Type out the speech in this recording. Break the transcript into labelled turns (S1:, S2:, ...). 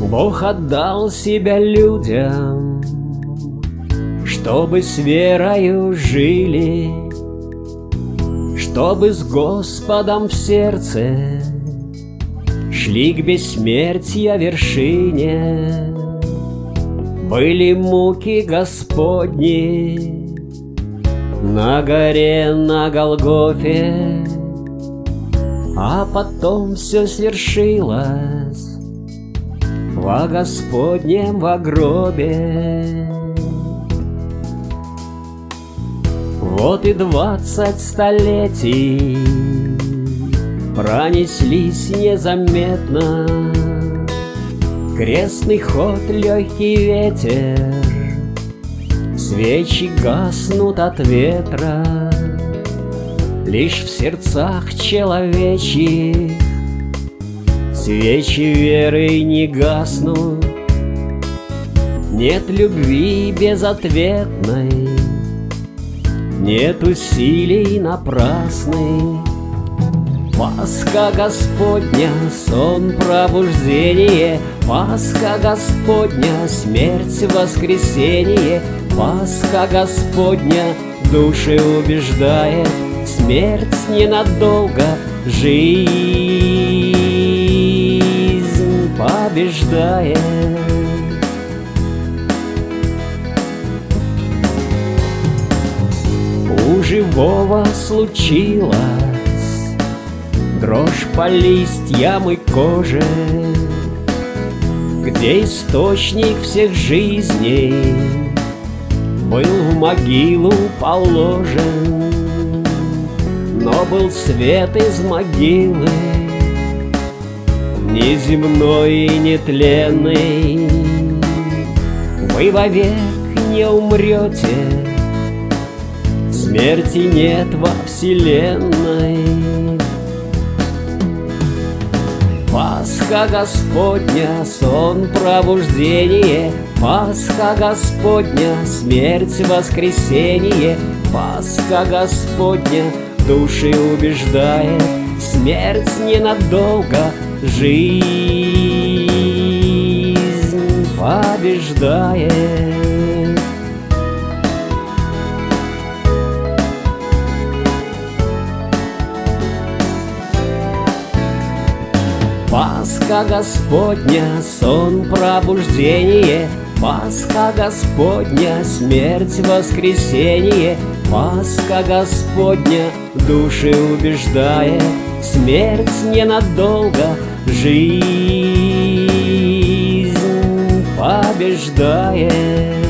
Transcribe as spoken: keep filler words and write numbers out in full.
S1: Бог отдал себя людям, чтобы с верою жили, чтобы с Господом в сердце шли к бессмертия вершине. Были муки Господни на горе, на Голгофе, а потом все свершилось во Господнем во гробе. Вот и двадцать столетий пронеслись незаметно, крестный ход, легкий ветер, свечи гаснут от ветра. Лишь в сердцах человечьих свечи веры не гаснут. Нет любви безответной, нет усилий напрасных. Пасха Господня, сон пробуждение, Пасха Господня, смерть воскресение, Пасха Господня, души убеждает, смерть ненадолго, жизнь побеждает. У живого случилось дрожь по листьям и коже, где источник всех жизней был в могилу положен. Но был свет из могилы, неземной и нетленный. Вы вовек не умрете, смерти нет во вселенной. Пасха Господня, сон пробуждение, Пасха Господня, смерть воскресение, Пасха Господня, души убеждает, смерть ненадолго, жизнь побеждает. Пасха Господня, сон пробуждение, Пасха Господня, смерть воскресение, Пасха Господня, души убеждает, смерть ненадолго, жизнь побеждает.